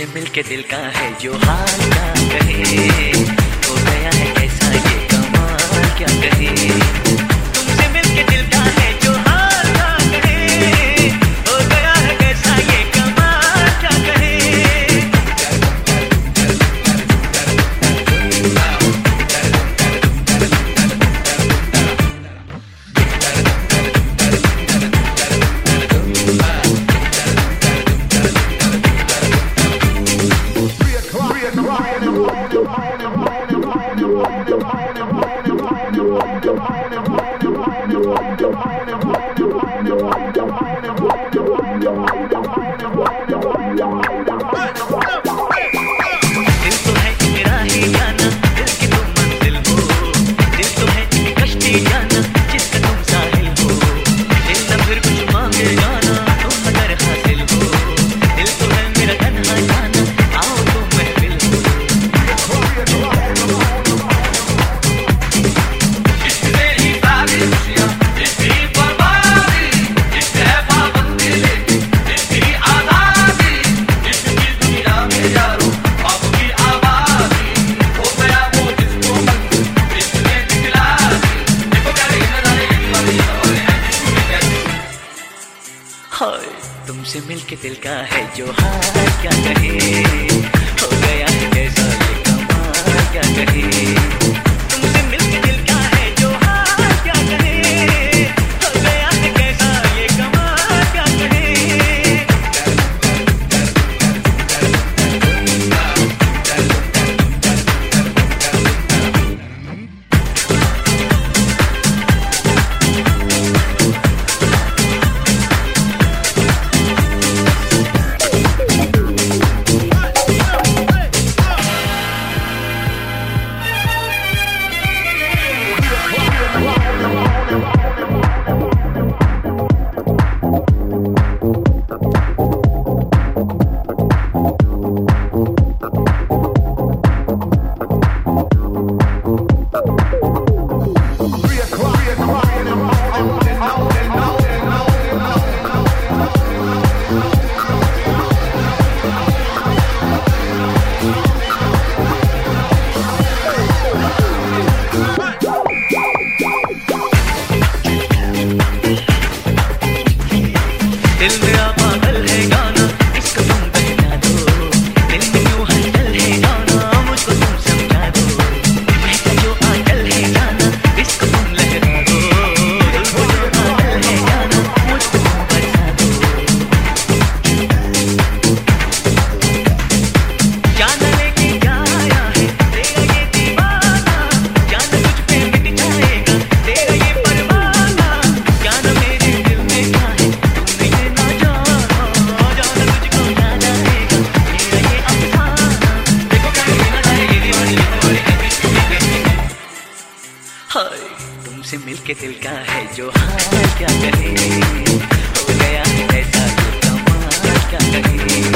तुमसे मिलके दिल का है जो हाल क्या कहे, हो गया है कैसा ये कमाल क्या कहे। तुमसे मिलके दिल का है जो हाल क्या कहे, हो गया है कैसा ये कमाल क्या कहे। तुमसे मिलके दिल का है जो हाल क्या कहे, हो गया है कैसा ये कमाल क्या कहे। तुमसे मिलके दिल का है जो हाल क्या कहे, हो गया है कैसा ये कमाल क्या कहे। दिल मेरा पागल है गाना, इसको तुम बहला दो। दिल में यूं हलचल है गाना, मुझको तुम समझा दो। महका जो आंचल है गाना, इसको तुम लहरा दो। दिल को जो आंचल है गाना, मुझको तुम बरसा दो। जाना लेके क्या आया है तेरा ये दीवाना, जाना तुझ पे मिट जाएगा तेरा ये परवाना। जाना मेरे दिल में क्या है तुमसे मिलके दिल का है जो हाल क्या कहे, हो गया ऐसा ये कमाल क्या कहे।